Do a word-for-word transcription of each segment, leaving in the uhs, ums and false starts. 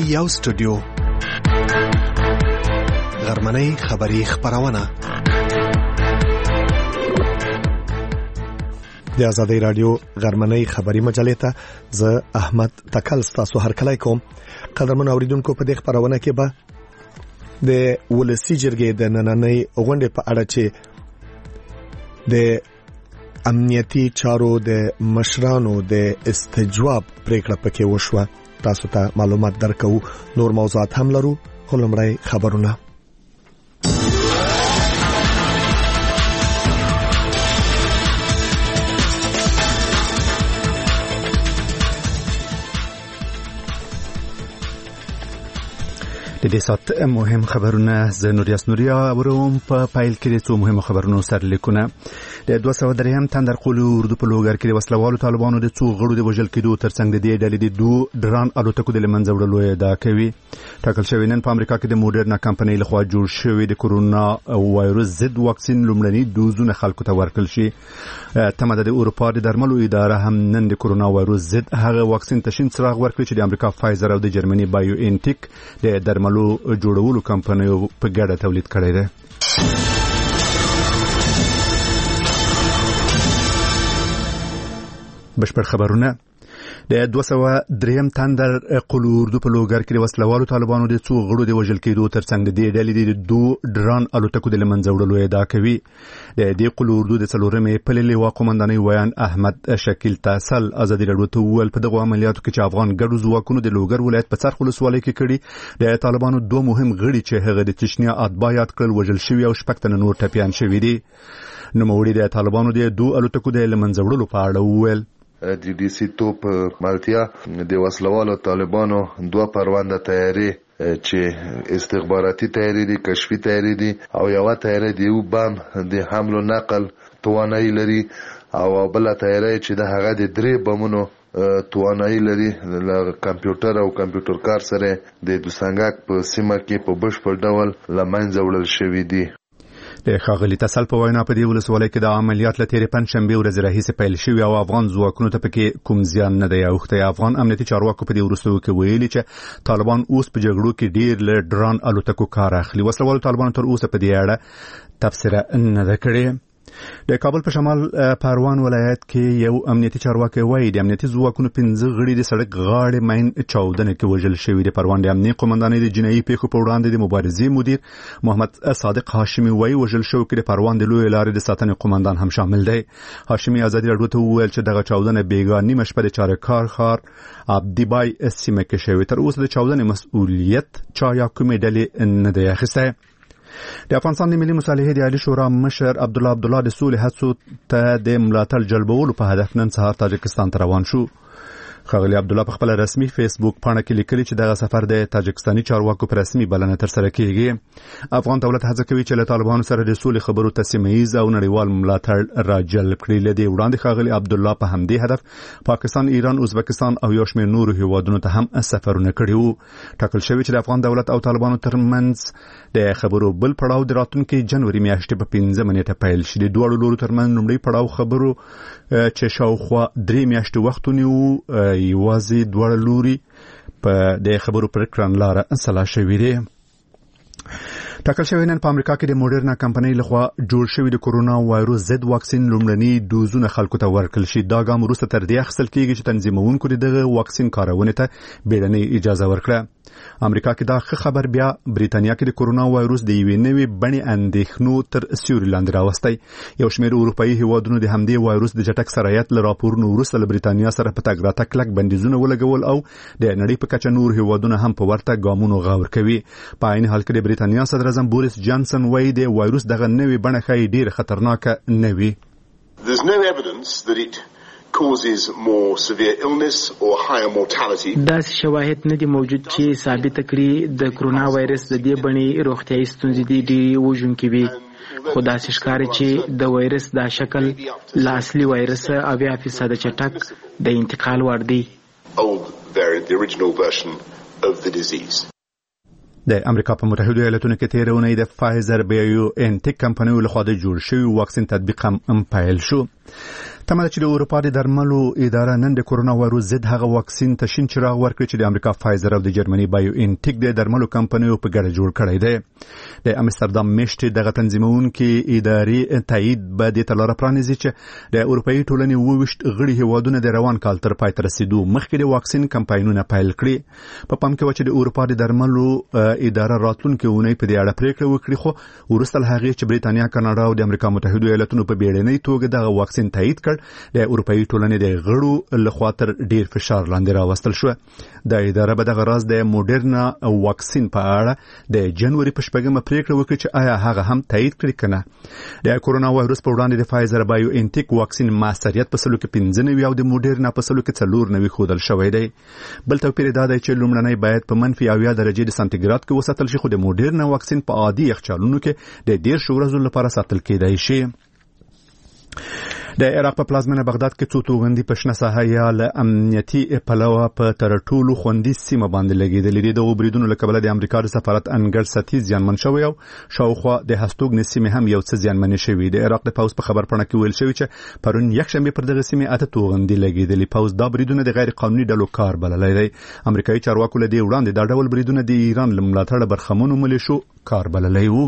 یو سټوډیو غرمنۍ خبری خبرونه د آزادۍ رادیو غرمنۍ خبری مجلې ته زه احمد تکل تاسو هر کله کوم قدرمن اوریدونکو په دې خبرونه کې به د ولسی جرګې د نننۍ غونډې په اړه چې د امنیتي چارو د مشرانو د استجواب پریکړه پکې وشوه تاسو ته معلومات درکو نور موضوعات هم لرو خو لمړی خبرونه د دې سات مهم خبرونه ز نوریاس نوریا وروم په پایل کې څو مهم خبرونه سره لیکونه د دوه سوه دریم تندر قولو اردو په لوګر کې وسلوالو طالبانو د څو غړو د وژل کېدو ترڅنګ د دې ډلې د دوه ډران الوتکو د لمنځه وړلو ادعا کوي ټاکل شوی نن په امریکا کې د موډرنا کمپنۍ لخوا جوړ شوی د کورونا وایروس ضد واکسین لومړني دوزونه خلکو ته ورکړل شي تمه د اروپا د درملو اداره هم نن د کورونا وایروس ضد هغه واکسین تشین څراغ ورکړي چې د امریکا فایزر او د جرمني بایو انټیک د درملو جوړولو کمپنیو په ګډه تولید کړی دی بشپړ خبرونه د دوه سوه دریم تندر قولو اردو په لوګر کې وسلوالو طالبانو د څو غړو د وژل کېدو ترڅنګ د دې ډلې د دوه ډران الوتکو د لمنځه وړلو ادعا کوي د دې قولو اردو د څلورمې پلې لواء قومندانۍ ویان احمد شکیل تاسل ازادي راډیو ته ویل په دغه عملیاتو کې چې افغان ګډو ځواکونو د لوګر ولایت په څرخ ولسوالۍ کې کړي د طالبانو دوه مهم غړي چې هغه د تشنیا اتباع یاد کړل وژل شوي او شپږ تنه نور ټپیان شوي دي نوموړي د طالبانو د دوه الوتکو د لمنځه وړلو په اړه وویل د ډي سي توپ مالتیا د وسلوالو طالبانو دوه پرونده تیاری چې استخباراتي تیاری دي کشفي تیاری دي او یو تیاری دی یو بم د حمل نقل توانایي لري او بل تیاری چې د هغه د درې بمونو توانایي لري له کمپیوټر او کمپیوټر کار سره د دوسنګک په سیمه کې په بشپړ ډول لمنځه وړل شوی دي د ښاغلي تسل په وینا په دې ولسوالۍ کې د عملیات له تېرې پنجشنبې ورځې راهیسې پیل شوي او افغان ځواکونو ته پکې کوم زیان نه دی اوښتی افغان امنیتي چارواکو په دې وروستیو کې ویلي چې طالبان اوس په جګړو کې ډېر له ډران الوتکو کار اخلي وسلوالو طالبانو تر اوسه په دې اړه تبصره نه ده کړې د کابل په شمال پروان ولایت کې یو امنیتي چارواکي وایي د امنیتي ځواکونو پنځه غړي د سړک غاړې ماین چاودنه کې وژل شوي د پروان د امنیتي قومندانۍ د جنایي پیښو په وړاندې د مبارزې مدیر محمد صادق هاشمي وایي وژل شوی کې د پروان د لوی لارې د ساتنې قومندان هم شامل دی هاشمي ازادي راډیو ته وویل چې دغه چاودنه بیګا نیمه شپه د چارکار ښار عبدیبای سیمه کې شوې تر اوسه د چاودنې مسؤلیت چا یا کومې ډلې نه دی اخیستی د افغانستان د ملي مصالحې د عالی شورا مشر عبدالله عبدالله د سولې هڅو ته د ملاتړ جلبولو په هدف نن سهار تاجکستان ته روان شو ښاغلي عبدالله په خپل رسمي فیسبوک پاڼه کې لیکلي چې دغه سفر د تاجکستاني چارواکو په رسمي بلنه ترسره کیږي افغان دولت هڅه کوي چې له طالبانو سره د سولې خبرو ته سیمه ییز او نړیوال ملاتړ راجلب کړي له دې وړاندې ښاغلي عبدالله په همدې هدف پاکستان ایران ازبکستان او یو شمېر نورو هیوادونو ته هم سفرونه کړي وو ټاکل شوی چې د افغان دولت او طالبانو ترمنځ د خبرو بل پړاو د راتلونکي جنوري میاشتې په پنځمه نیټه پیل شي د دواړو لورو ترمنځ لومړی پړاو خبرو چې شاوخوا درې میاشتې وخت ونیو یوازې دواړه لوري په د خبرو پر کړنلاره اصلاح شوې دي ټاکل شوی نن په امریکا کې د موډرنا کمپنۍ لخوا جوړ شوی د کورونا وایروس ضد واکسین لومړني دوزونه خلکو ته ورکړل شي دا ګام وروسته تر دې اخیستل کېږي چې تنظیمونکو دغه واکسین کارونې ته بیړنۍ اجازه ورکړه امریکا کې دا خبر بیا بریتانیا کې د کورونا وایروس د یوې نوې بڼې اندېښنو تر سیوري لاندې راوستی یو شمېر اروپایي هیوادونو د همدې وایروس د چټک سرایت له راپورونو وروسته له بریتانیا سره په تګ راتګ کلک بندیزونه ولګول او د نړۍ په کچه نور هیوادونه هم په ورته ګامونو غور کوي په عین حال کې د بریتانیا صدر اعظم بوریس جانسن وایي د وایروس دغه نوې بڼه ښایي ډېره خطرناکه نه وي There's no evidence that it causes more severe illness or higher mortality. داسې شواهد نه دي موجود چې ثابت کړي د کرونا وایرس د دې بڼې روغتیايي ستونزې دي ډېرې وژونکې وي خو داسې ښکاري چې د وایرس دا شکل له اصلي وایرس اویا فیصده چټک د انتقال وړ دی Old variant, the original version of the disease. د امریکا په متحده ایالاتونو کې تیر اونۍ د فایزر بایو انټیک کمپنیو لخوا د جوړ شوی واکسین تطبیق هم پیل شو. تمه چې د اروپا د درملو اداره نن د کورونا وایروس ضد هغه واکسین ته شین چراغ ورکړ چې د امریکا فایزر او د جرمني بایو انټیک د درملو کمپنیو په ګډه جوړ کړی دی. د امستردام میشتې دغه تنظیمونکو ادارې تایید به د تلاره پرانیزي چې د اروپאי ټولنې وویشت غړي هیوادونه د روان کال تر پای ته رسیدو مخکې د واکسین کمپاینونه پیل کړي. په پام کې و چې د اروپا د درملو اداره راتلونکي اونۍ په دې اړه پریکړه وکړي، خو وروسته له هغې چې بریتانیا، کاناډا او د امریکا متحده ایالاتونو په بیړنۍ توګه دغه واکسین تایید کړ، د اروپאי ټولنې د غړو لخوا تر ډیر فشار لاندې راوستل شو. د اداره به دغه راز د موډرنا واکسین په اړه د جنوري په شپږمه پریکړه وکړي چې آیا هغه هم تایید کړي کنه. د کورونا وایروس په وړاندې د فایزر بایو انټیک واکسین موثریت په سلو کې پنځه نوي او د موډرنا په سلو کې څلور نوي ښودل شوی دی. بل توپیر دا دی چې لومړنی باید په منفي اویا درجې د سانتیګراد کې وساتل شي، خو د موډرنا واکسین په عادي یخچالونو کې د ډیر شو ورځو لپاره ساتل کېدای شي. د عراق په پلازمینه بغداد کې څو توغندي په شنه ساحه یا له امنیتي پلوه په تر ټولو خوندي سیمه باندې لګېدلې دي. د بریدونو له کبله د امریکا د سفارت انګړ ستی زیانمن شوی او شاوخوا د هستوګنې سیمې هم یو څه زیانمنې شوي. د عراق د پوز په خبرپاڼه کې ویل شوی چې پرون یکشنبه پر دغه سیمې اته توغندي لګېدلې. پوز دا بریدونه د غیر قانوني ډلو کار بللی دی. امریکایي چارواکو له دې وړاندې دا ډول بریدونه د ایران له ملاتړه برخمنو ملیشو کار بللی وو.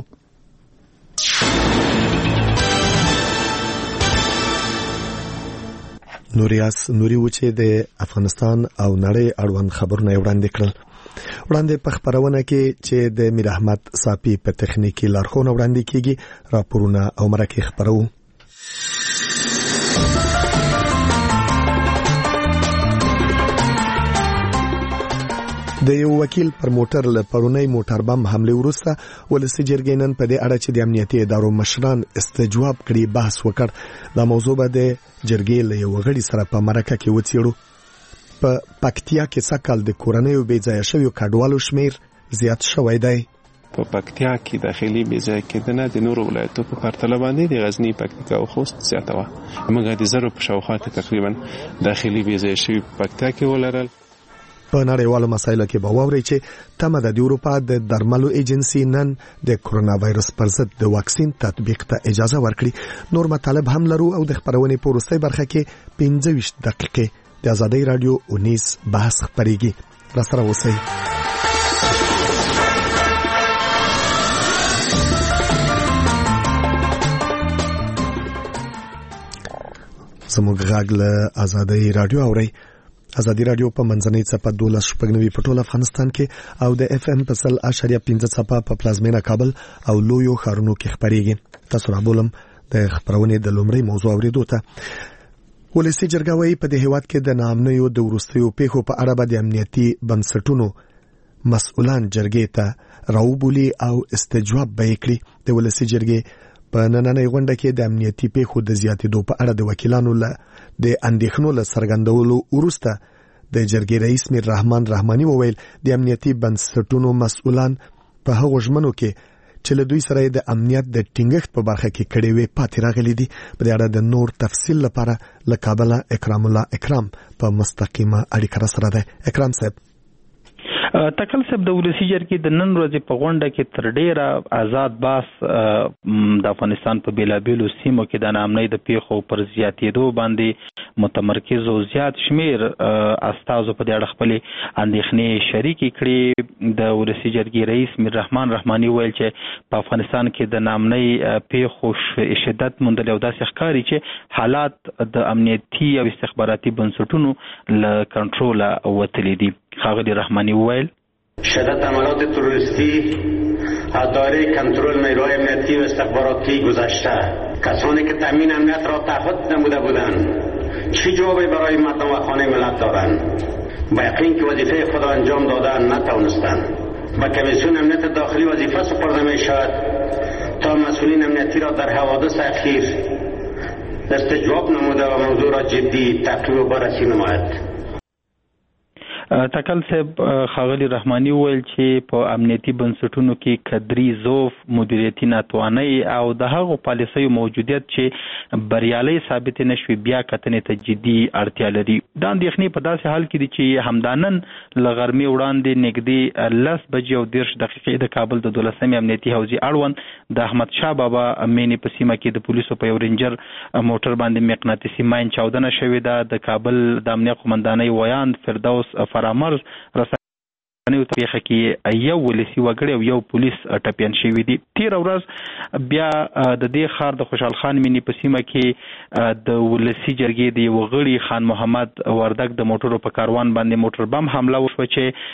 نوریاس نوري و چې د افغانستان او نړۍ اړوند خبرونه وړاندې کړل. وړاندې په خبرونه کې چې د میر احمد صافي په تخنیکی لارښوونه وړاندې کیږي، راپورونه او مرکه خبرو. د یو وکیل پر موټر له پرونی موټر بم حمله وروسته ولسی جرګې نن په دې اړه چې د امنیتي ادارو مشران استجواب کړي بحث وکړ. دا موضوع به د جرګې له یو غړي سره په مرکه کې وڅېړو. په پکتیا کې سکهال د کورنیو بې ځایه شویو کډوالو شمیر زیات شوی دی. په پکتیا کې داخلي بې ځایه کېدنه د نورو ولایتو په پرتله باندې د غزنی، پکتیکا او خوست زیاته وه. موږ د زرو په شاوخوا کې تقریبا داخلي بې ځایه شوي په پکتیا کې ولرل. په نړیوالو مسایلو کې به واوري چې تمه د اروپا د درملو ایجنسی نن د کورونا وایرس پر ضد د واکسین تطبیق ته اجازه ورکړي. نور مطالب هم لرو او د خبرونې په وروستۍ برخه کې پنځه ویشت دقیقې د ازادۍ رادیو اونیس بحث خبريږي. را سره اوسئ. زموږ غږ له ازادۍ رادیو اورئ. ازادي رادیو په منځنۍ څپه دولس شپږنوي په ټول افغانستان کې او د اف ام په سل اشاریه پنځه څپه په پلازمینه کابل او لویو ښارونو کې خبريږي. تاسو را بولم د خبرونې د لومړۍ موضوع اوریدو ته. ولسی جرګه وايي په دې هیواد کې د ناامنیو د وروستیو پیښو په اړه به د امنیتي بنسټونو مسؤلان جرګې ته راوبولي او استجواب به یې کړي. د ولسی جرګې په نننۍ غونډه کې د امنیتي پیښو د زیاتېدو په اړه د وکیلانو له د اندېښنو له څرګندولو وروسته د جرګې رئیس میر رحمان رحماني وویل د امنیتي بنسټونو مسؤلان په هغو ژمنو کې چې له دوی سره د امنیت د ټینګښت په برخه کې کړي وي پاتې راغلي دي. په دې اړه د نور تفصیل لپاره له کابل اکرام الله اکرام په مستقیمه اړیکه سره ده. اکرام صاحب، تکل صاحب د ولسی جرګې د نن ورځې په غونډه کې تر ډیره آزاد باس د افغانستان په بیلابیلو سیمو کې د ناامنۍ د پیښو پر زیاتېدو باندې متمرکز او زیات شمیر استازو په دې اړه خپل اندېښنې شریکې کړې. د ولسی جرګې رئیس میر رحمان رحماني ویل چې په افغانستان کې د ناامنۍ پیښو شدت موندل او داسې ښکاري چې حالات د امنیتي او استخباراتي بنسټونو له کنټروله وتلي دي. خاغلی رحمانی ویل شدت عملات تروریستی از دایره کنترل نیروهای امنیتی و استخباراتی گذشته. کسانی که تامین امنیت را تعهد نموده بودند چه جوابی برای مردم و خانه ملت دارند؟ با یقین که وظیفه خود را انجام دادن نتوانستند. با کمیسیون امنیت داخلی وظیفه سپرده می شود تا مسئولین امنیتی را در حوادث اخیر استجواب نموده و موضوع را جدی تعقیب و بررسی نماید. تکل صاحب خاغلی رحماني ویل چې په امنیتي بنسټونو کې کدري ضعف، مدیریتي ناتواني او د هغو پالیسیو موجودیت چې بریالي ثابت نشوي بیا کتنې ته جدي اړتیا لري. دا اندېښنې په داسې حال کې دي چې همدانن له غرمې وړاندې نږدې لس بجې او دېرش دقیقې د کابل د دولسمې امنیتي حوزې اړوند د احمد شاه بابا مینې په سیمه کې د پولیسو په یو رینجر موټر باندې مقناطیسي ماین چاودنه شوې ده. د کابل د امنیه قومندانۍ ویاند فردوس فرامرز رسنیو ته پیښه کې یو ولسي وګړی او یو پولیس ټپیان شوي دي. تېره ورځ بیا د دې ښار د خوشحال خان مینې په سیمه کې د ولسي جرګې د یو غړي خان محمد وردګ د موټرو په کاروان باندې موټر بم حمله وشوه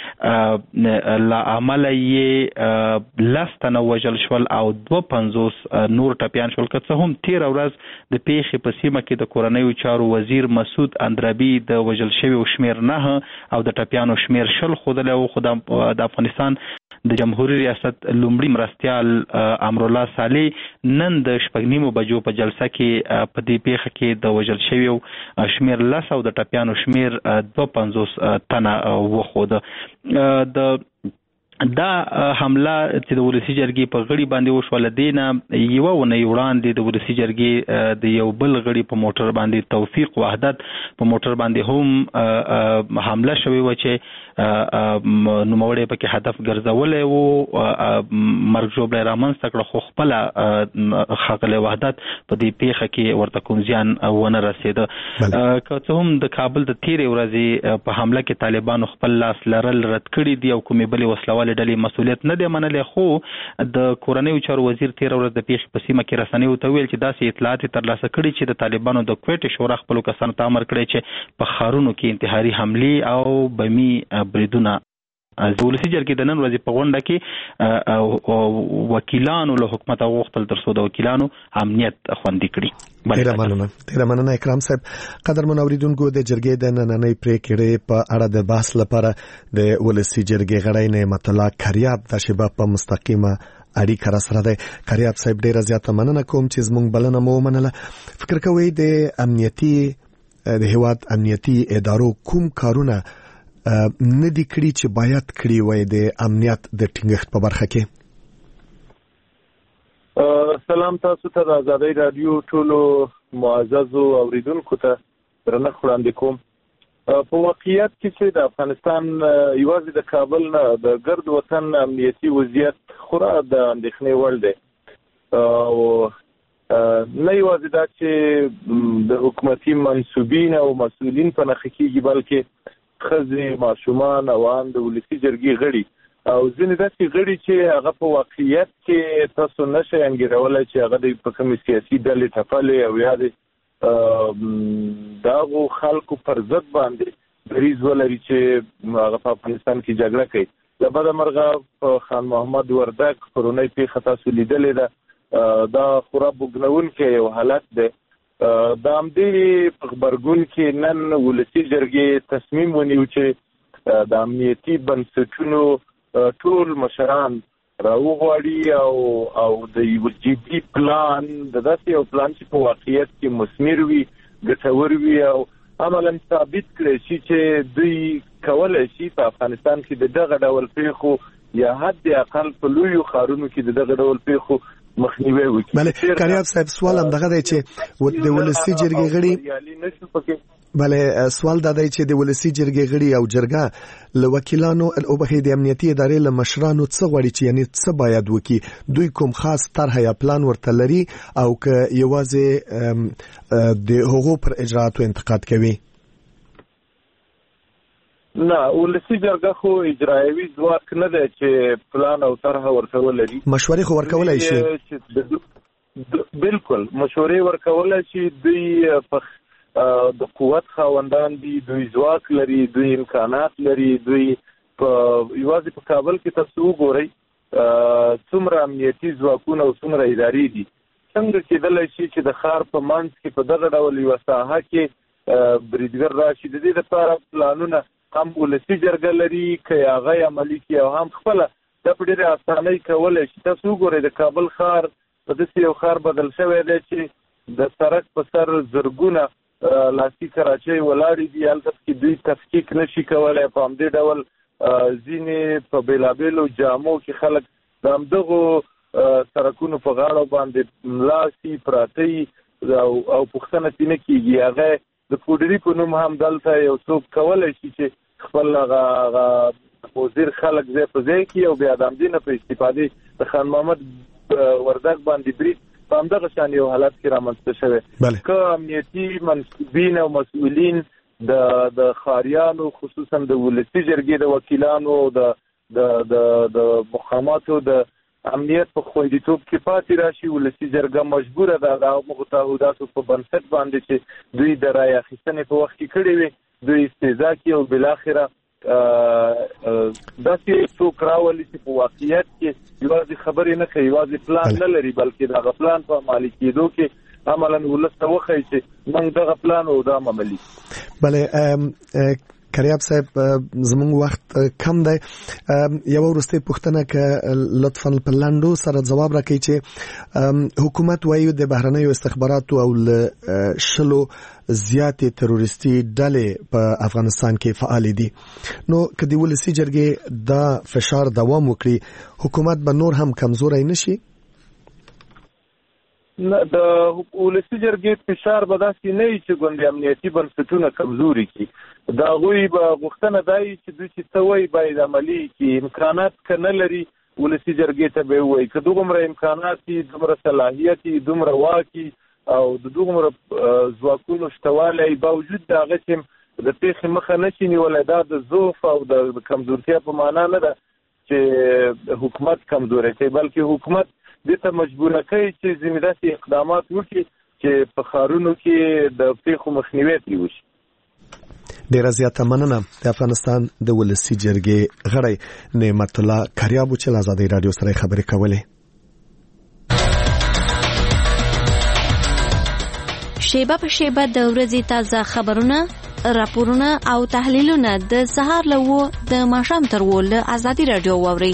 چې له امله یې لس تنه وژل شول او دوه پنځوس نور ټپیان شول. که څه هم تېره ورځ د پیښې په سیمه کې د کورنیو چارو وزیر مسعود اندرابي د وژل شویو شمېر نه او د ټپیانو شمېر شل ښودلی و. خو د افغانستان د جمهوریت ریاست لومړي مرستیال امرالله صالح نن د شپږ نیمو بجو په جلسه کې په دې پیښه کې د وژل شویو شمېر لس او د ټپیانو شمېر دوه پنځوس تنه وښوده. د دا حمله چې د ولسي جرګې په غړي باندې وشوه، له دې نه یوه اونۍ وړاندې د ولسي جرګې د یو بل غړي په موټر باندې توفیق وحدت په موټر باندې هم حمله شوې وه چې نوموړی پکې هدف ګرځولی و، مرګ ژوبلی رامنځته کړه، خو خپله ښاغلی وحدت په دې پیښه کې ورته کوم زیان ونه رسېده. که څه هم د کابل د تېرې ورځې په حمله کې طالبانو خپل لاس لرل رد کړي دي او کومې بلې وسلوالې ډلې مسؤلیت نه دی منلی، خو د کورنیو چارو وزیر تېره ورځ د پیښې په سیمه کې رسنیو ته ویل چې داسې اطلاعات یې ترلاسه کړي چې د طالبانو د کویټې شورا خپلو کسانو ته امر کړی چې په ښارونو کې انتحاري حملې او بمي بریدونه. د ولسي جرګې د نن ورځې په غونډه کې وکیلانو له حکومته وغوښتل تر څو د وکیلانو امنیت خوندي کړي. ډیره مننه ډیره مننه اکرام صاحب. قدرمن اوریدونکو، د جرګې د نننۍ پریکړې په اړه د بحث لپاره د ولسي جرګې غړی نعمت الله کریاب د شباب په مستقیمه اړیکه را سره ده. کریاب صاحب ډیره زیاته مننه کوم چې زموږ بلنه مو ومنله. فکر کوئ د امنیتي د هیواد امنیتي ادارو کوم کارونه نه دي کړي چې باید کړي وای د امنیت د ټینګښت په برخه کې؟ سلام تاسو ته د آزادۍ رادیو ټولو معززو اوریدونکو ته درنښت وړاندې کوم. په واقعیت کې چې د افغانستان یوازې د کابل نه د ګرد وطن امنیتي وضعیت خورا د اندېښنې وړ دی. نه یوازې دا چې د حکومتي منصوبین او مسؤلین په نښه کېږي، بلکې ښځې، ماشومان او عام د ولسي جرګې غړي او ځینې داسې غړي چې هغه په واقعیت کې تاسو نشئ انګېرلی چې هغه د په کومې سیاسي ډلې ټپلې او یا د دغو خلکو پر ضد باندې دریځ ولري چې هغه په افغانستان کې جګړه کوي. له بده مرغه په خان محمد وردګ پرونۍ پیښه تاسو لیدلې ده، دا خورا بوږنونکی یو حالت دی. د همدې په غبرګون کې نن ولسي جرګې تصمیم ونیو چې د امنیتي بنسټونو ټول مشران راوغواړي او او د یو جدي پلان، د داسې یو پلان چې په واقعیت کې مثمر وي، ګټور وي او عملاً ثابت کړی شي چې دوی کولی شي په افغانستان کې د دغه ډول پیښو یا حد اقل په لویو ښارونو کې د دغه ډول پیښو مخنیوي وکړي. بله کریاب صاحب، سوال هم دغه دی چې د ولسي جرګې غړي بله سوال دا دی چې د ولسي جرګې غړي او جرګه له وکیلانو او بخې د امنیتي ادارې له مشرانو څه غواړي چې یعنی څه باید وکړي؟ دوی کوم خاص طرح یا پلان ورته لري او که یوازې د هغو پر اجرااتو انتقاد کوي؟ نه، ولسي جرګه خو اجرایوي ځواک نه دی چې پلان او طرح ورته ولري. مشورې خو ورکولی شي؟ بالکل مشورې ورکولی شي. دوی په د قوت خاوندان دي، دوی ځواک لري، دوی امکانات لري. دوی په یوازې په کابل کې تاسو وګورئ څومره امنیتي ځواکونه او څومره ادارې دي. څنګه کېدلی شي چې د ښار په منځ کې په دغه ډول یوه ساحه کې بریدګر راشي؟ د دې لپاره پلانونه هم ولسي جرګه لري، که هغه عملي کړي او هم خپله دا په ډېرې اسانۍ کولی شي. تاسو وګورئ د کابل ښار په داسې یو ښار بدل شوی دی چې د سړک په سر زرګونه لاسي کراچۍ ولاړې دي هلته کې دوی تفکیک نشي کولی په همدې ډول ځینې په بېلابېلو جامو کې خلک د همدغو سړکونو په غاړو باندې ملاسي پراته او پوښتنه ترې نه کېږي. هغه د پوډري په نوم هم دلته یو څوک کولی شي چې خپل هغه وزیر خلک ځای په ځای کړي او بیا د همدې نه په استفادې د خان محمد وردګ باندې برید په همدغه شان یو حالت کې رامنځته شوی. که امنیتي منصوبین او مسؤلین د د ښاریانو خصوصا د ولسي جرګې د وکیلانو او د د د مقاماتو د امنیت په خوندیتوب کې پاتې راشي، ولسي جرګه مجبوره ده د هغو تعهداتو په بنسټ باندې چې دوی د رایې اخیستنې په وخت کې کړې وي دوی استهزا کوي او بالاخره داسې څوک راولي چې په واقعیت کې یوازې خبرې نه کوي، یوازې پلان نه لري، بلکې د هغه پلان په عملي کېدو کې عملا ولس ته وښایي چې موږ دغه پلان او دا عملي. بله کریاب صاحب زمونږ وخت کم دی، یو وروستۍ پوښتنه که لطفا په لنډو سره ځواب راکړئ چې حکومت وایي د بهرنیو استخباراتو او له شلو زیاتې تروریستي ډلې په افغانستان کې فعال دي، نو که د ولسي جرګې دا فشار دوام وکړي حکومت به نور هم کمزوری نشي؟ نه، د ولسي جرګې فشار به داسې نه وي چې ګوندې امنیتي بنسټونه کمزوري کړي، د هغوی به غوښتنه دا وي چې دوی چې څه وایي باید عملي کړي. امکانات که نه لري ولسي جرګې ته به یې ووایي، که دومره امکانات وي، دومره صلاحیت وي، دومره واک وي او د دومره ځواکونو شتوالی باوجود د هغه چې د پیښې مخه نه شي نیولی، دا د ضعف او د کمزورتیا په معنا نه ده چې حکومت کمزوری کوي، بلکې حکومت دې ته مجبوره کوي چې ځینې داسې اقدامات وکړي چې په ښارونو کې د پیښو مخنیوی ترې وشي. ډیره زیاته مننه د افغانستان د ولسي جرګې غړی نعمت الله کریابو چې له ازادۍ راډیو سره خبرې کولې. شیبه په شیبه د ورځې تازه خبرونه، راپورونه او تحلیلونه د سهار له وو د ماښام تر وو له ازادۍ راډیو واورئ.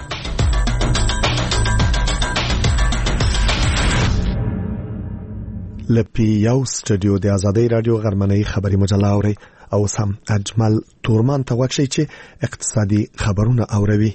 لپی یو سټډیو د ازادۍ راډیو غرمنۍ خبري مجله اوري او سم اجمل تورمان ته وښی چې اقتصادي خبرونه اوروي.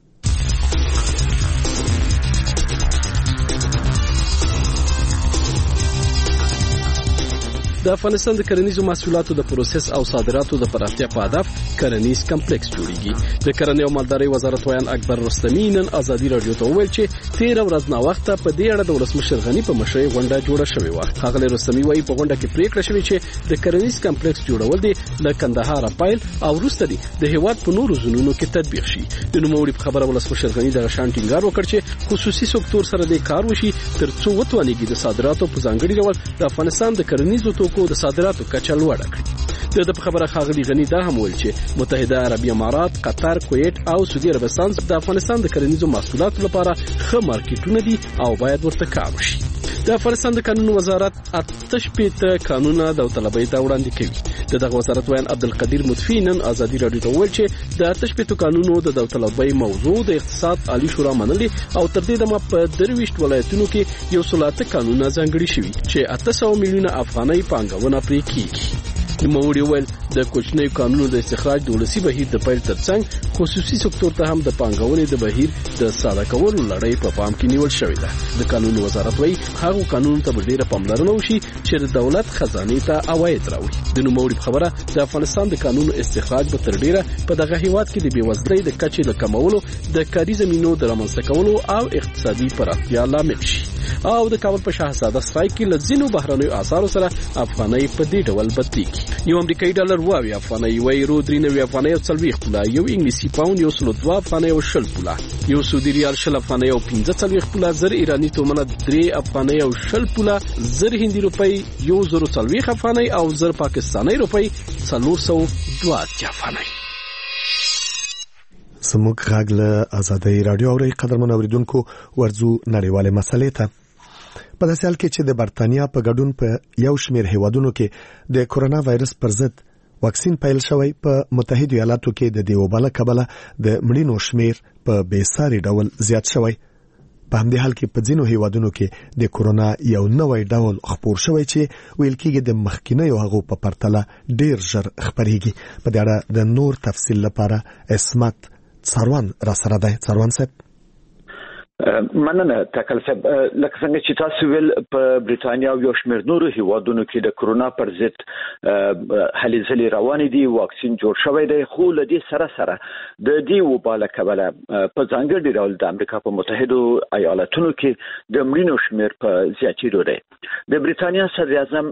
د افغانستان د کرنیزو محصولاتو د پروسس او صادراتو د پراختیا په هدف کرنیز کمپلیکس جوړیږي. د کرنې او مالدارۍ وزارت ویان اکبر رستمی نن ازادي رادیو ته وویل چې تیر ورځ نا وخت په دې اړه د ولسمشر غنی په مشرۍ غونډه جوړه شوې و. هغه رستمی وایي په غونډه کې پریکړه شوې چې د کرنیز کمپلیکس جوړول دي له کندهار پایل او وروسته دي د هیواد په نورو ځایونو کې تطبیق شي. د نوموړي په خبره ولسمشر غنی د شان ټینګار وکړ چې خصوصي سکتور سره د کار وشي ترڅو وتوانیږي د صادراتو په ځانګړي ډول د افغانستان د کرنیزو توکو د صادراتو کچه لوړه کړي. د خبره خاغلی غنی دا هم ویل چې متحده عربی امارات، قطر، کویت او سعودي عربستان د افغانستان د کرنیزو محصولاتو لپاره ښه مارکیټونه دي او باید ورته کار وشي. د افغانستان د قانون وزارت آتش پیته قانون د طلبۍ ته وړاندې کوي. دغه وزارت ویان عبدالقدیر مطفی نن ازادي رادیو ته ویل چې د آتش پیته قانون د طلبۍ موضوع د اقتصاد عالی شورا منلي او تر دې دمه په درويشت ولایتونو کې یو سلاته قانون ځانګړي شوی چې اته سوه میلیونه افغانۍ پانګونه پرې کیږي. نوموړي ویل د کوچنیو قانونو د استخراج د ولسي بهیر د پیل ترڅنګ خصوصي سکتور ته هم د پانګونې د بهیر د ساده کولو لړۍ په پام کې نیول شوې ده. د قانون وزارت وایي هغه قانون ته ډیره پاملرنه وشي چې د دولت خزانه ته عواید راوړي. د نوموړي خبره د افغانستان د قانون استخراج به تر ډیره په دغه هیواد کې د بیوزلۍ د کچې د کمولو، د کاري زمینو د رامنځته کولو او اقتصادي پراختیا لامل شي. او د کابل په شاهزاده سرای کې لزینو بهرنیو آثارو سره افغانۍ په دې ډول بدلیږي. یو امریکایي ډالر واوي افغانۍ، یو یورو درې نوي افغانۍ او څلوېښت پوله، یو انګلیسي پاوند یو سل دوه افغانۍ او شل پوله، یو سعودي ریال شل افغانۍ او پنځه څلوېښت پوله، زر ایراني تومنه درې افغانۍ او شل پوله، زر هندي روپۍ یو زر څلوېښت افغانۍ او زر پاکستاني روپۍ څلور سوه دوه اتیا افغانۍ. زموږ غږ له ازادۍ راډیو اوري. قدرمن اوریدونکو ورځو نړیواله مسلې ته په داسې حال کې چې د برتانیا په ګډون په یو شمېر هیوادونو کې د کورونا وایرس پر ضد واکسین پیل شوی، په متحده ایالاتو کې د دې وبا له کبله د مړینو شمېر په بې ساري ډول زیات شوی. په همدې حال کې په ځینو هیوادونو کې د کورونا یو نوې ډول خپور شوی چې ویل کېږي د مخکینیو هغو په پرتله ډیر ژر خپرېږي. په دې اړه د نور تفصیل لپاره اسمت څاروان را سره دی. څاروان صاحب مننه تکل صاحب. لکه څنګه چې تاسو ویل په بریتانیا او یو شمېر نورو هیوادونو کې د کورونا پر ضد هلې ځلې روانې دي، واکسین جوړ شوی دی، خو له دې سره سره د دې وبا له کبله په ځانګړي ډول د امریکا په متحدو ایالتونو کې د مړینو شمېر په زیاتېدو دی. د بریتانیا صدر اعظم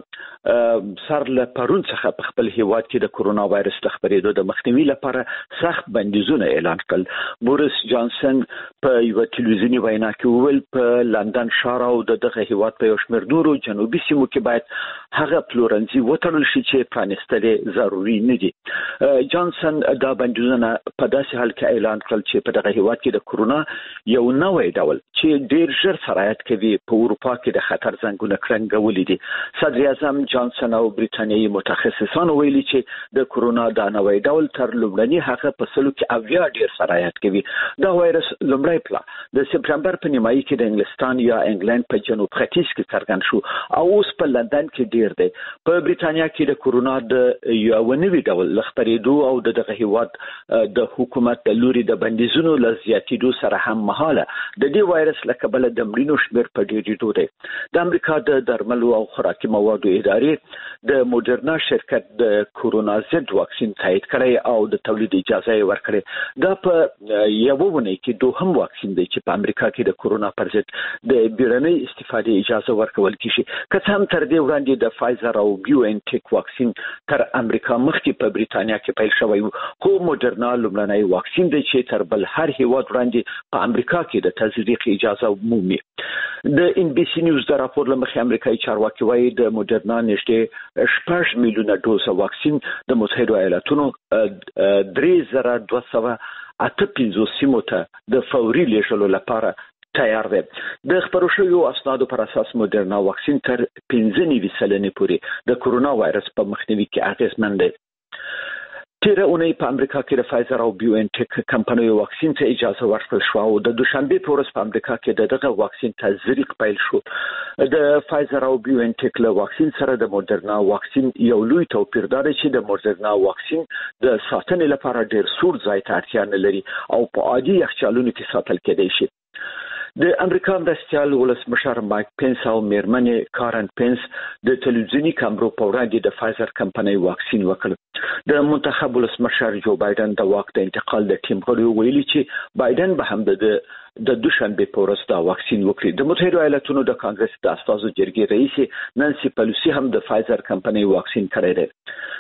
سر له پرون څخه په خپل هیواد کې د کورونا وایرس د خپرېدو د مخنیوي لپاره سخت بندیزونه اعلان کړل. بوریس جانسن په یو تلویزیوني وینا کې وویل په لندن ښار او د دغه هیواد په یو شمېر نورو جنوبي سیمو کې باید هغه پلورنځي وتړل شي چې پرانیستل ضروري نه دي. جانسن دا بندیزونه په داسې حال کې اعلان کړل چې په دغه هیواد کې د کورونا یو نوې ډول چې ډیر ژر سرایت کوي په اروپا کې د خطر زنګونه کرنګولې دي. صدر اعظم جانسن او بریتانیایي متخصصان ویلي چې د کورونا دا نوې ډول تر لومړني هغه په سلو کې اویا ډیر سرایت کوي. دا وایرس لومړی پلا د سپتمبر په نیمایي کې د انګلستان یا انګلند په جنوب ختیځ کې څرګند شو او اوس په لندن کې ډیر دی. په بریتانیا کې د کورونا د یو نوي ډول خپرېدو او د دغه هیواد د حکومت د لوري د بندیزونو له زیاتېدو سره هم مهاله د دې وایرس له کبله د مړینو شمېر په ډېرېدو دی. د امریکا د درملو او خوراکي موادو ادارې د موډرنا شرکت د کورونا ضد واکسین تایید کړی او د تولید اجازه یې ورکړې. دا په یوه ونې کې دوهم واکسین دی چې په امریکا کې د کورونا پر ضد د بیرنۍ استفادې اجازه ورکول کیږي. که څه هم تر دې وړاندې د فایزر او بیو ان ټیک واکسین تر امریکا مخکې په بریتانیا کې پیل شوی و، خو موډرنا لومړنی واکسین دی چې تر بل هر هیواد وړاندې په امریکا کې د تزریق اجازه مومي. د ان بي سي نیوز د راپور له مخې امریکایي چارواکي وایي د موډرنا نږدې شپږ میلیونه ډوزه واکسین د متحدو ایالتونو درې زره دوه سوه اته پنځوس سیمو ته د فوري لیږلو لپاره تیار دی. د خپرو شویو اسنادو پر اساس موډرنا واکسین تر پنځه نوي سلنې پورې د کورونا وایرس په مخنیوي کې اغېزمن دی. تیره اونۍ په امریکا کې د فایزر او بیو ان ټیک کمپنیو واکسین ته اجازه ورکړل شو او د دوشنبه په ورځ په امریکا کې د دغه واکسین تزریق پیل شو. د فایزر او بیو ان ټیک له واکسین سره د موډرنا واکسین یو لوی توپیر دی چې د موډرنا واکسین د ساتنې لپاره ډیر سوړ ځای ته اړتیا نه لري او په عادي یخچالونو کې ساتل کېدای شي. د امریکا مرستیال ولسمشر مایک پینس او میرمنې کارن پینس د تلویزیوني کامرو په وړاندې د فایزر کمپنۍ واکسین وکړ. د منتخب ولسمشر جو بایدن د واک د انتقال د ټیم غړو ویلي چې بایدن به هم د د دوشنبه په ورځ دا واکسین وکړي. د متحدو ایالتونو د کانګرس د استازو جرګې رئیس نانسي پلوسی هم د فایزر کمپنۍ واکسین کړی دی.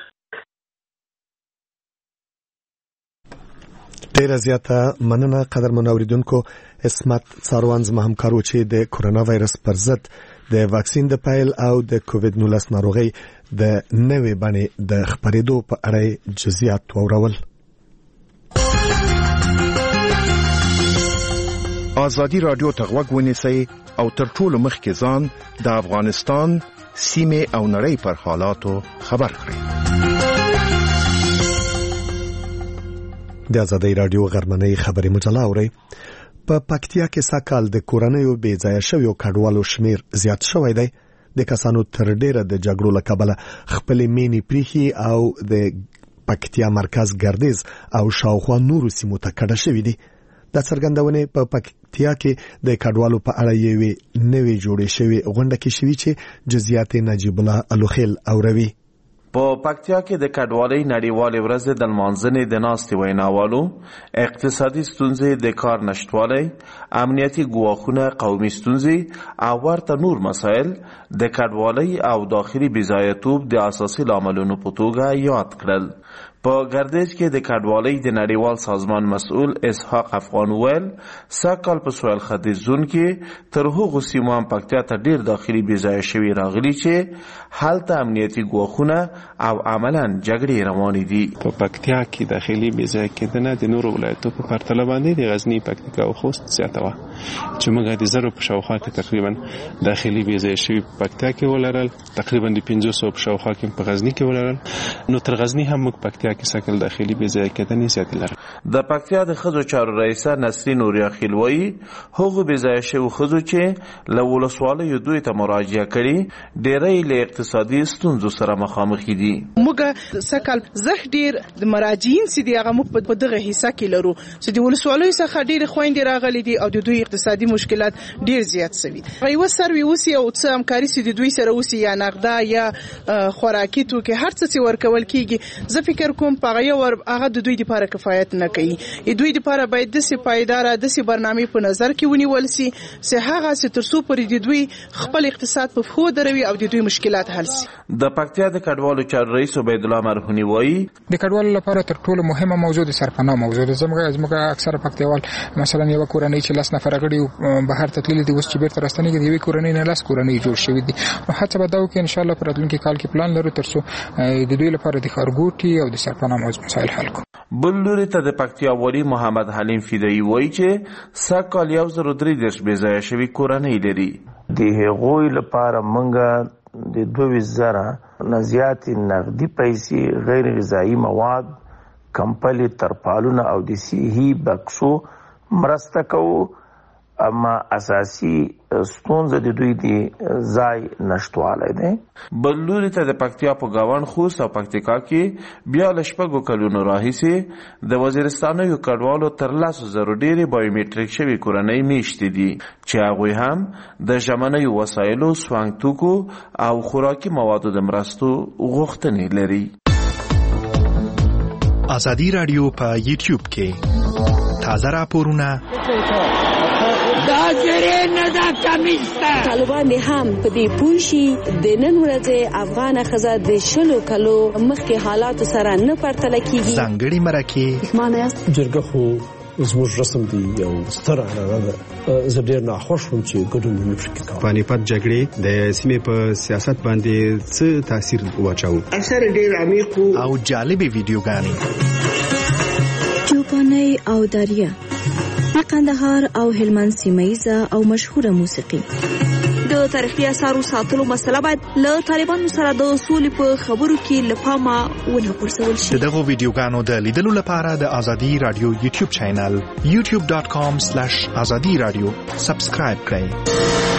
ډیره زیاته مننه قدرمن اوریدونکو. اسمت څاروان زما همکارو چې د کورونا وایرس پر ضد د واکسین د پیل او د کووډ نولس ناروغي د نوې بڼې د خپرېدو په اړه جزئیات واورول. آزادی رادیو ته غوږ ونیسئ او تر ټولو مخکې ځان د افغانستان سیمې او نړۍ پر حالاتو خبر کړئ. د آزادی رادیو غرمنۍ خبري مجله اورئ. په پکتیا کې ساکال د کورنیو بې ځایه شویو کډوالو شمیر زیات شوی دی. د کسانو تر ډیره د جګړو له کبله خپل مینی پریخي او د پکتیا مرکز ګردیز او شاوخوا نورو سیمو ته کډه شوی دي. د څرګندونې په پکتیا کې د کډوالو په اړه یوې نوې جوړې شوې غونډه کې شوی چې جزئیات نجیب الله الوخیل اوروي. په پکتیا کې د کډوالۍ نړیوالې ورځې د لمانځنې د ناستې ویناوالو اقتصادي ستونزې، د کار نشتوالی، امنیتي ګواښونه، قومي ستونزې او ورته نور مسایل د کډوالۍ او داخلي بېځایه‌توب د اساسي لاملونو په توګه یاد کړل. په ګردیز کې د کډوالۍ د نړیوال سازمان مسؤل اسحاق افغان ویل سږکال په سویل ختیځ زون کې تر هغو سیمو هم پکتیا ته ډیر داخلي بېځایه شوي راغلي چې هلته امنیتي ګواښونه او عملا جګړې روانې دي. په پکتیا کې داخلي بېځایه کېدنه د نورو ولایتو په پرتله باندې د غزني، پکتیکا او خوست زیاته وه چې موږ د زرو په شاوخوا کې تقریبا داخلي بېځایه شوي په پکتیا کې ولرل، تقریبا د پنځو سوو په شاوخوا کې په غزني کې ولرل. نو تر غزني هم موږ پکتیا کې سکل داخلي بېځایه کېدنې زیاتې لرل. د پکتیا د ښځو چارو رئیسه نسرین اوریا خیلوي هغو بې ځایه شویو ښځو چې له ولسوالیو دوی ته مراجعه کړي ډېری له اقتصادي ستونزو سره مخامخ دي. موږ سکل زه ډېر د مراجعین چې دی هغه موږ په دغه حصہ کې لرو چې د ولسوالیو څخه ډېر خويندې راغلي دي او د دوی اقتصادي مشکلات ډېر زیات شوي. یو سروي اوسي او څه همکاري چې د دوی سره اوسي یا نقدا یا خوراکي توکي هر څه چې ورکول کیږي زه فکر کوم په یو ور هغه د دوی لپاره کفایت نه کوي. دوی لپاره باید د سي پایدار د سي برنامه په نظر کې ونیول سي چې هغه چې تر څو پرې د دوی خپل اقتصاد په خو دروي او د دوی مشکلات حل سي. د پکتیا د کډوالو چارو رئیس عبید الله مرهونی وایي د کډوالو لپاره تر ټولو مهمه موضوع د سرپناه موضوع ده. زموږ زموږ اکثره پکتیوال مثلا یو کورنۍ چې لاس نفر غړي بهر تتللي دي اوس چې بیرته راستنیږي د یوې کورنۍ نه لاس کورنۍ جوړ شوې دي. نو هڅه به دا وکړو ان شاء الله په راتلونکي کال کې پلان لرو تر څو د دوی لپاره د ښارګوټي او د سرپناه مسایل حل کړو. بل لوري ته د پکتیا والی محمد حلیم فدایی وایي چې سږ کال یو زر درې دېرش بې ځایه شوي کورنۍ لري. د هغوی لپاره موږ د دوه زره نه زیاتې نغدي پیسې غیر غذایي مواد کمپلې ترپالونه او د صحي بکسو مرسته کوو. اما اساسي ستونزه د دوی د ځای نشټوالی دی. بل لوري ته د پکتیا په ګاونډ خوست او پکتیکا کې بیا له شپږو کلونو راهیسې د وزیرستانیو کډوالو تر لسو زرو ډېرې بایومیټریک شوي کورنۍ میشتې دي چې هغوی هم د ژمنیو وسایلو سوانګ توکو او خوراکي موادو د مرستو غوښتنې لري. ازادي راډیو په یوټیوب کې تازه راپورونه دا جری نه دا کمیسته طالبان هم په دې پوښي د نن ورځې افغان خزه د شلو کلو مخکې حالات سره نه پرتل کیږي. ځانګړي مرکه معنی جرګه خو زموږ رسم دی یو ستر هغه زه ډېر ناخوښ وم چې ګډون نه پکې کوم. پانیپت جګړې د سیمې په سیاست باندې څه تاثیر واچاو؟ اثر ډېر عمیق او جالب ویډیوګانې چوپاني او دریا د قندهار او هلمند سیمه‌ایزه او مشهوره موسیقي. د تاریخي اثارو ساتلو مسله باید له طالبانو سره د سولې په خبرو کې له پامه ونه غورځول شي. دغه ویډیوګانو د لیدلو لپاره د ازادي رادیو یوټیوب چینل یوټیوب ډاټ کام سلیش ازادي رادیو سبسکرایب کړئ.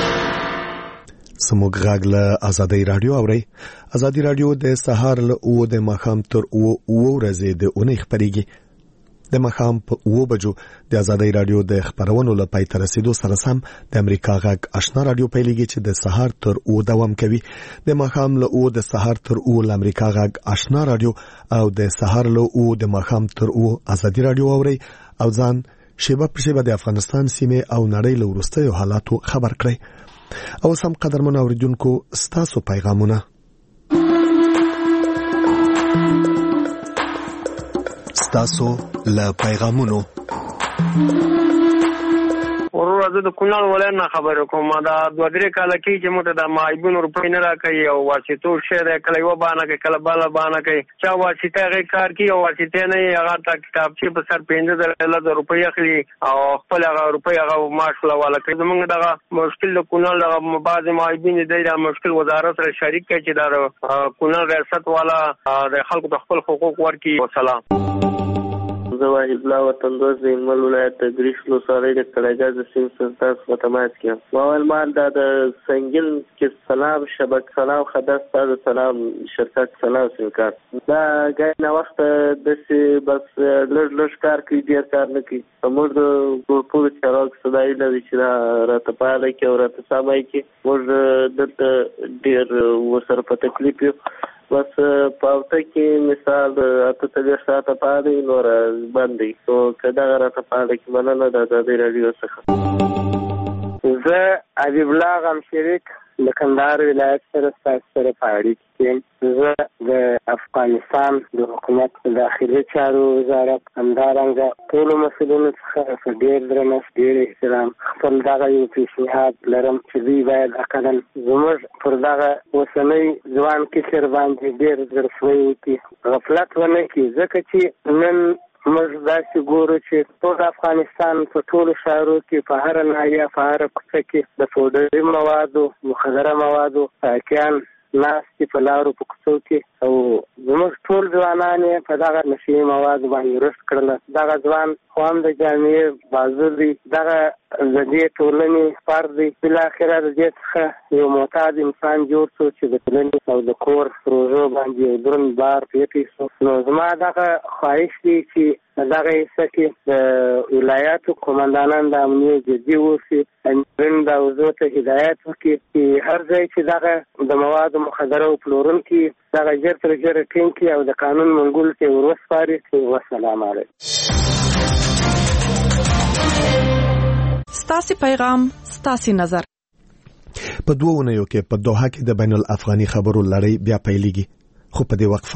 سموږ غږ له ازادي رادیو اوري. ازادي رادیو د سهار له او د مخام تر او او ورځې د اونۍ خبريږي. د مخام په اوه بجو د ازادي رادیو د خبرونو لپاره تر رسیدو سره سم د امریکا غږ آشنا رادیو پیلېږي چې د سهار تر او دوام کوي. د مخام له او د سهار تر او د امریکا غږ آشنا رادیو او د سهار له او د مخام تر او ازادي رادیو اوري او ځان شیبه په شیبه د افغانستان سیمه او نړۍ له وروستیو حالاتو خبر کړئ. او سم قدرمن اوریدونکو ستاسو پیغامونه ستاسو له پیغامونو ورور زه د کونړ ولایت نه خبر کوم. دا دوه درې کاله کې چې موږ د معایبونو روپۍ نه راکوي او واسطو شی دی کله یوه بانه کوي کله بله بانه کوي. چا واسطه هغې کار کوي او واسطې نه یې هغه ته کتابچې په سر پنځه زره لس روپۍ اخلي او خپل هغه روپۍ هغه معاش له واله کوي. زموږ دغه مشکل د کونړ دغه بعضې معایبین دی دا مشکل وزارت سره شریک کوي چې دا کونړ ریاست والا د خلکو ته خپل حقوق ورکړي. وسلام. زه واحد الله وطندوز د هلمند ولایت د ګریش ولسوالۍ د کړایګاه د سیند څخه تاسو په تماس کې یم. اول مال دا د سنګین کې سلام شبکه سلام خدای ستاسو سلام شرکت سلام سینکار دا ګای نه وخت داسې بس لږ لږ کار کوي ډېر کار نه کوي. موږ د ګروپونو چارواکو صدایي لري چې دا راته پاله کړي او راته سمه کړي. موږ دلته ډېر ورسره په تکلیف یو. بس پاوته کې مثال اته څلوېښت ساعته پاده نور بند دی. نو که دغه راته پاده کې مننه د ازادي راډیو څخه. زه حبیب الله غم شریک د کندهار ولایت سره ستاسو سره په اړیکه کې یم. زه د افغانستان د حکومت داخلي چارو وزارت همدارنګه ټولو مسؤلینو څخه په ډېر درنښت ډېر احترام خپل دغه یو پیشنهاد لرم چې دوی باید اقلا زموږ پر دغه اوسنی ځوان کشر باندې ډېر زړسوی وکړي غفلت ونه کړي ځکه چې نن موږ داسې ګورو چې ټول افغانستان په ټولو ښارو کې په هره ناحیه په هره کوڅه کې د پوډري موادو مخدره موادو ساقیان ناست په لارو په کوڅو کې او زموږ ټول ځوانان په دغه نشي مواد باندې رس کړل. دغه ځوان قوم د جامعې بازو دی، دغه د دې ټولنې فرد دی. بل اخره د دې څخه یو معتاد انسان جوړ شو چې د ټولنې او د کور پروژو باندې یو درن بار پیټي شو. نو زما دغه خواهش دی چې دغه حصه کې د ولایاتو قومندانان د امنیت جدي اوسي، نن دا وزو ته هدایت وکړي چې هر ځای چې دغه د مواد مخدره او پلورونکي دغه ژر تر ژره ټینګ کړي او د قانون منګول ته وروسپاري. والسلام علیکم. ستاسو پیغام، ستاسو نظر. په دوه ونیو کې په دوحه کې د بین الافغاني خبرو لړۍ بیا پیلېږي، خو په دې وقفه